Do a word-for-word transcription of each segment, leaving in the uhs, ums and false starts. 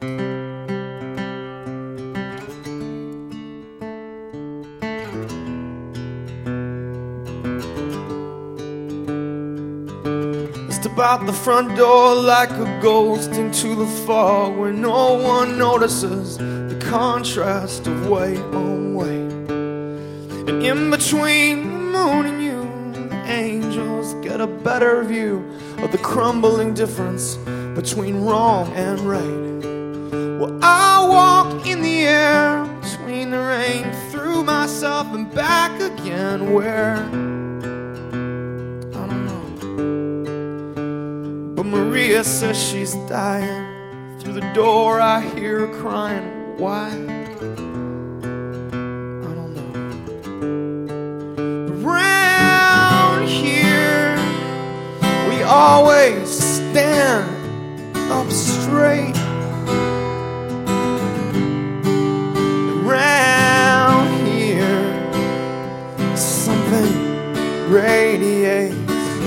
About the front door like a ghost into the fog where no one notices the contrast of weight on weight. And in between the moon and you, the angels get a better view of the crumbling difference between wrong and right. Well, I walk in the air between the rain, through myself and back again, where Maria says she's dying. Through the door I hear her crying. Why? I don't know. Around here we always stand up straight. Around here something radiates.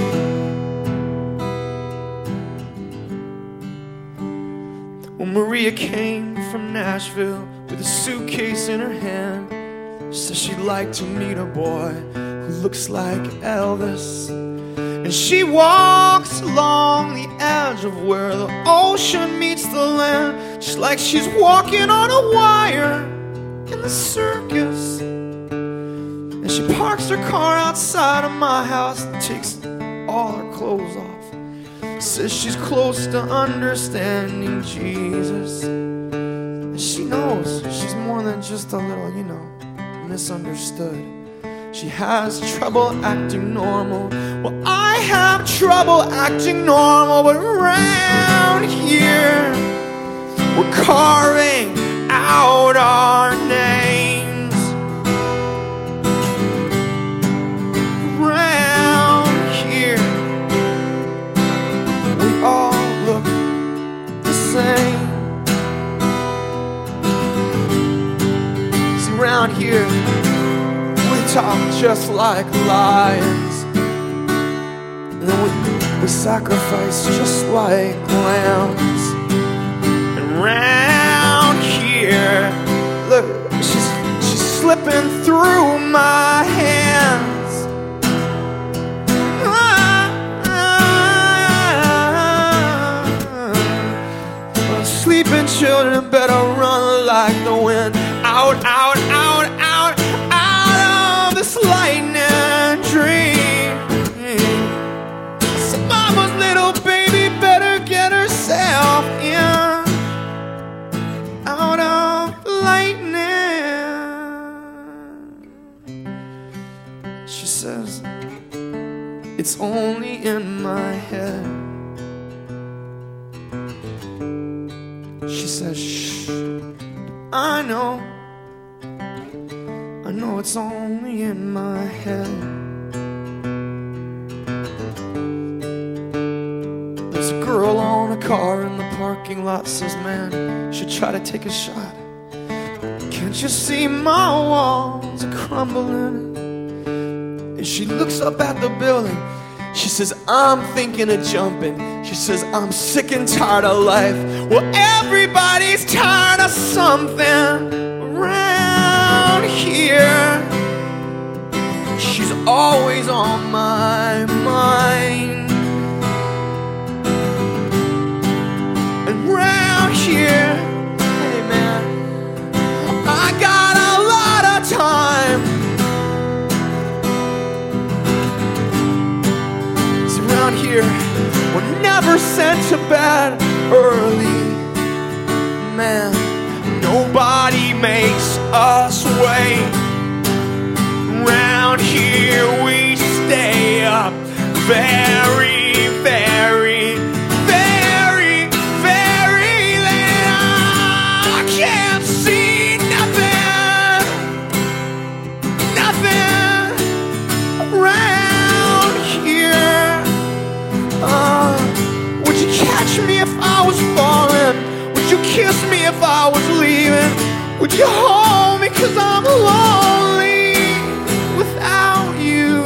When Maria came from Nashville with a suitcase in her hand, she said she'd like to meet a boy who looks like Elvis. And she walks along the edge of where the ocean meets the land, just like she's walking on a wire in the circus. And she parks her car outside of my house and takes all her clothes off. Says she's close to understanding Jesus. And she knows she's more than just a little, you know, misunderstood. She has trouble acting normal. Well, I have trouble acting normal, but around here we're carving out our names. Around here we all look the same. See, around here we talk just like lions, and then we, we sacrifice just like lambs. And round here, look, she's, she's slipping through my hands. Sleeping children better run like the wind. Out, out, out, out, out of this lightning dream. So mama's little baby better get herself in. Out of lightning. She says, it's only in my head. She says, shh, I know, I know it's only in my head. There's a girl on a car in the parking lot, says, man, should try to take a shot. Can't you see my walls are crumbling? And she looks up at the building. She says, I'm thinking of jumping. She says, I'm sick and tired of life. Well, everybody's tired of something around here. She's always on my mind. And around here, hey man, I got a lot of time. Around here, we're never sent to bed early. Man, nobody makes us wait. Around here, we stay up very, very, very, very late. I can't see nothing, nothing around here. Uh, would you catch me if I was falling? Would you kiss me if I was leaving? Would you hold me cause I'm lonely without you?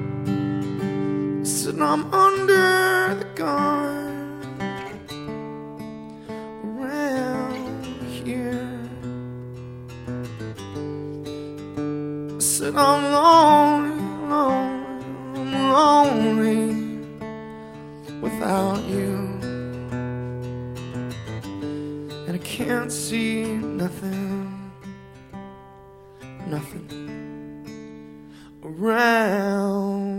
Said I'm under the gun around said, I'm lonely, lonely, I'm lonely without you. And I can't see nothing, nothing around